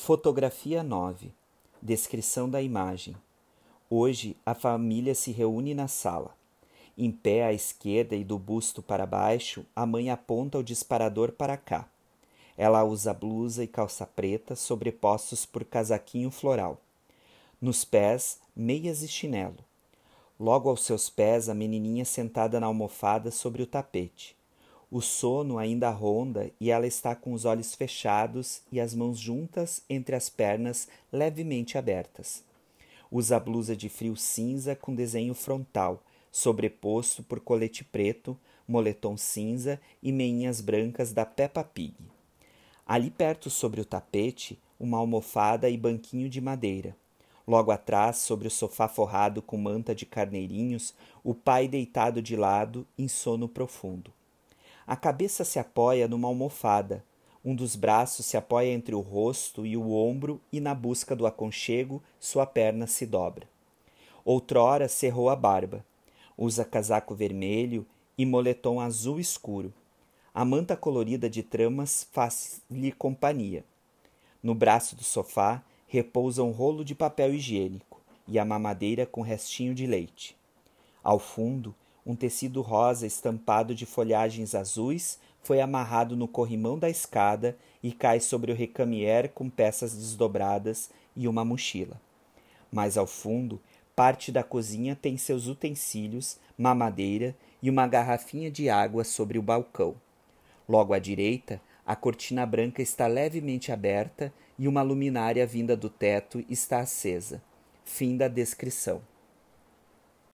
Fotografia 9. Descrição da imagem. Hoje a família se reúne na sala. Em pé à esquerda e do busto para baixo, a mãe aponta o disparador para cá. Ela usa blusa e calça preta, sobrepostos por casaquinho floral. Nos pés, meias e chinelo. Logo aos seus pés, a menininha sentada na almofada sobre o tapete. O sono ainda ronda e ela está com os olhos fechados e as mãos juntas entre as pernas levemente abertas. Usa blusa de frio cinza com desenho frontal, sobreposto por colete preto, moletom cinza e meinhas brancas da Peppa Pig. Ali perto sobre o tapete, uma almofada e banquinho de madeira. Logo atrás, sobre o sofá forrado com manta de carneirinhos, o pai deitado de lado em sono profundo. A cabeça se apoia numa almofada. Um dos braços se apoia entre o rosto e o ombro e, na busca do aconchego, sua perna se dobra. Outrora cerrou a barba. Usa casaco vermelho e moletom azul escuro. A manta colorida de tramas faz-lhe companhia. No braço do sofá repousa um rolo de papel higiênico e a mamadeira com restinho de leite. Ao fundo, um tecido rosa estampado de folhagens azuis foi amarrado no corrimão da escada e cai sobre o recamier com peças desdobradas e uma mochila. Mais ao fundo, parte da cozinha tem seus utensílios, mamadeira e uma garrafinha de água sobre o balcão. Logo à direita, a cortina branca está levemente aberta e uma luminária vinda do teto está acesa. Fim da descrição.